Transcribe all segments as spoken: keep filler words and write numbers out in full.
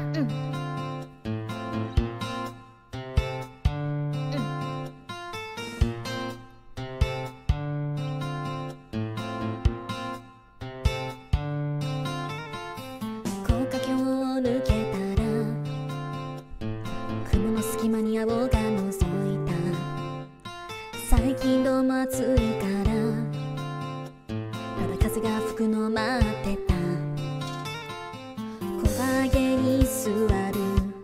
高架橋を抜けたら雲の隙間に青が覗いた。最近どうも暑いからただ風が吹くの待ってた。木陰に座る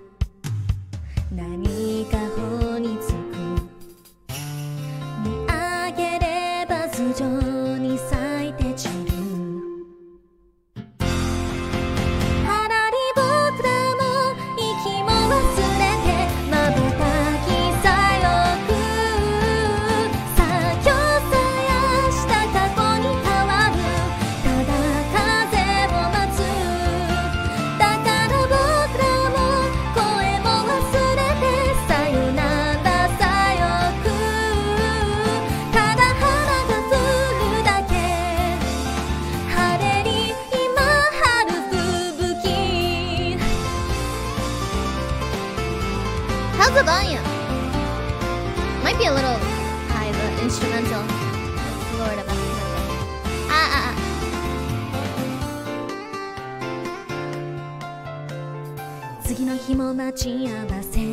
何か頬につく。見上げれば頭上に咲いて散る。 How's the volume? Might be a little high, the instrumental. Lower it a bit. Ah, ah, ah. 次の日も待ち合わせ。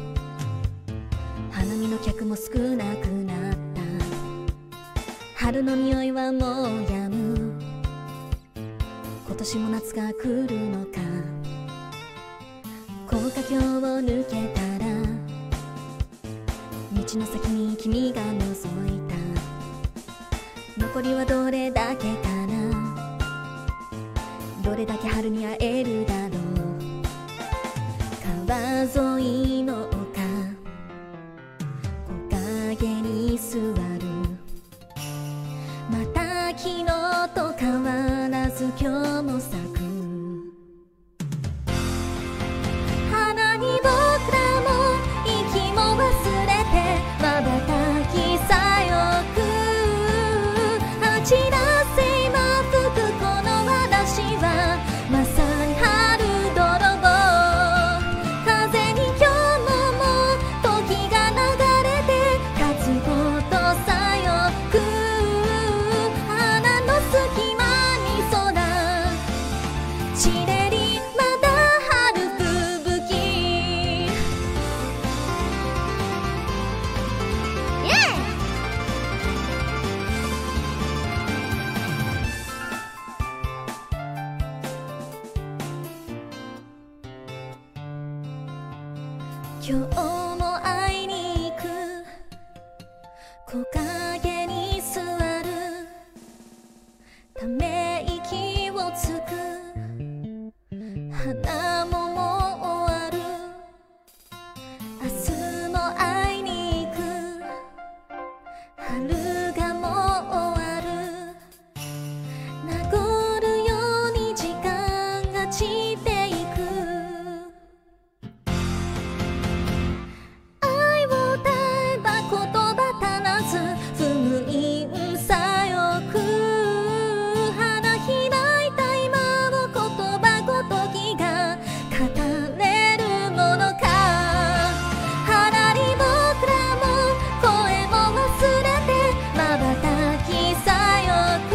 花見の客も少なくなった。春の匂いはもうやむ。今年も夏が来るのか。高架橋を抜けたら道の先に君が覗いた。残りはどれだけかな。どれだけ春に会えるだろう。川沿いの丘木陰に座る。また昨日と変わらず今日も咲く。今日も会いに行く。木陰に座る。ため息をつく。花ももう終わる。明日も会いに行く。春がもう終わる。名残るように時間が散っていく。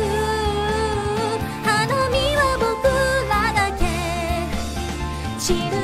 散る